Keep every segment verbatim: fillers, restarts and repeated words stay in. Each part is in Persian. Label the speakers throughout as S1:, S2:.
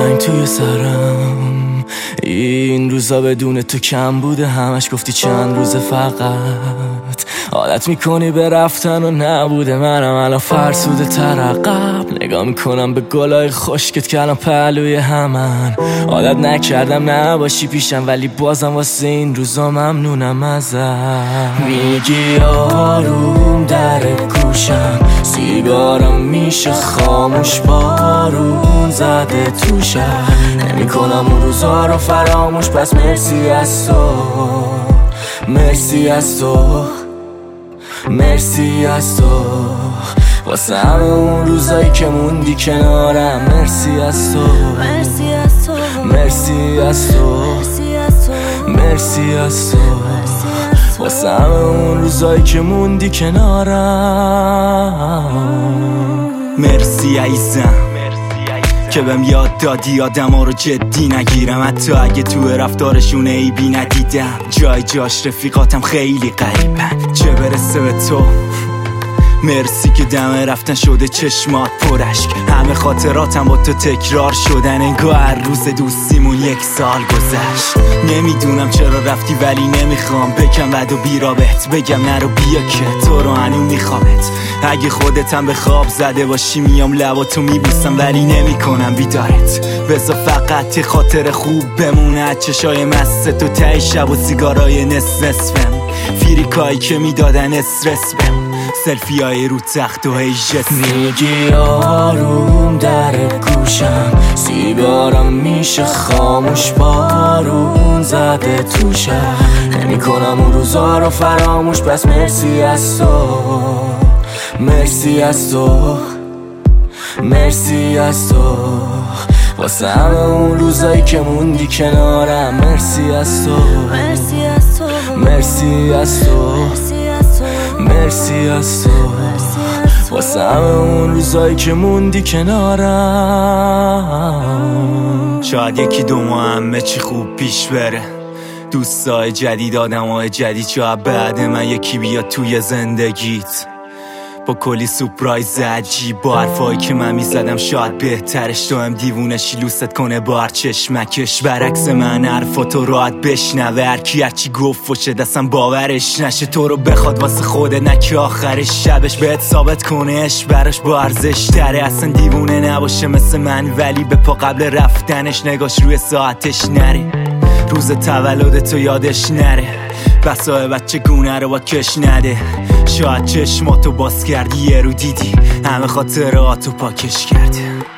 S1: جنگ توی سرم، این روزا بدون تو کم بوده، همش گفتی چند روز فقط عادت میکنی به رفتن و نبوده، منم الان فرسوده تر عقب نگاه میکنم به گلای خشکت که الان پهلوی همن. عادت نکردم نباشی پیشم ولی بازم واسه این روزا ممنونم ازت. میگی آروم در گوشم، سیگارم میشه خاموش، بارون زده تو شهر، نمیکنم اون روزا رو فراموش، پس مرسی از تو، مرسی از تو، مرسی از تو، واسه همه اون روزایی که موندی کنارم. مرسی از تو،
S2: مرسی از تو،
S1: مرسی از تو، مرسی از تو، واسه همه اون روزایی که موندی کنارم.
S3: مرسی عزیزم که بهم یاد دادی آدم ها رو جدی نگیرم، حتی اگه تو رفتارشون عیبی ندیدم. جای جاش رفیقاتم خیلی غریبن، چه برسه به تو. مرسی که دم رفتن شده چشمات پرشک، همه خاطراتم با تو تکرار شدن، انگار هر روز دوستیمون یک سال گذشت. نمیدونم چرا رفتی ولی نمیخوام بگم بد و بیرابط، بگم نرو بیا که تو رو هنو میخوامت. اگه خودتم به خواب زده باشی میام لباتو میبوسم ولی نمیکنم بیدارت، بذار فقط یه خاطر خوب بمونه از چشای مست تو ته شب و سیگارای نصف نصفم، فیریکایی که میدادن استرس بهم، سلفی های رو تخت و هی جست.
S1: میگی آروم در گوشم، سیگارم میشه خاموش، بارون زده تو شهر، نمیکنم اون روزا رو فراموش، پس مرسی از تو، مرسی از تو، مرسی از تو، واسه همه اون روزایی که موندی کنارم. مرسی از تو،
S2: مرسی از تو،
S1: مرسی از تو، مرسی از تو، واسه همه اون روزایی که موندی کنارم.
S3: شاید یکی دو ماه همه چی خوب پیش بره، دوستای جدید آدمای جدید، شاید بعد من یکی بیاد توی زندگیت با کلی سپرایز عجیب، با حرفایی که من میزدم شاید بهترش، تو هم دیوونشی لوست کنه با هر چشمکش، برعکس من حرفاتو راحت بشنوه، هرکی هرچی گفت باشه دستم باورش نشه، تو رو بخواد واسه خوده نکه آخرش شبش بهت ثابت کنهش براش با ارزش تره، اصلا دیوونه نباشه مثل من ولی به پا قبل رفتنش نگاش روی ساعتش نره، روز تولدتو یادش نره، بسای بچه گونه رو با کش نده، شاید چشماتو باز کردی یه رو دیدی همه خاطراتو پاکش کرده.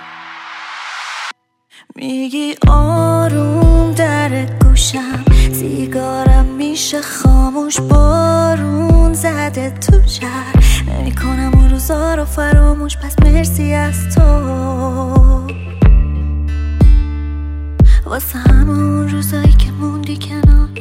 S2: میگی آروم در گوشم، سیگارم میشه خاموش، بارون زده تو شهر، نمیکنم اون روزا رو فراموش، پس مرسی از تو، واسه همون روزایی که موندی کنار.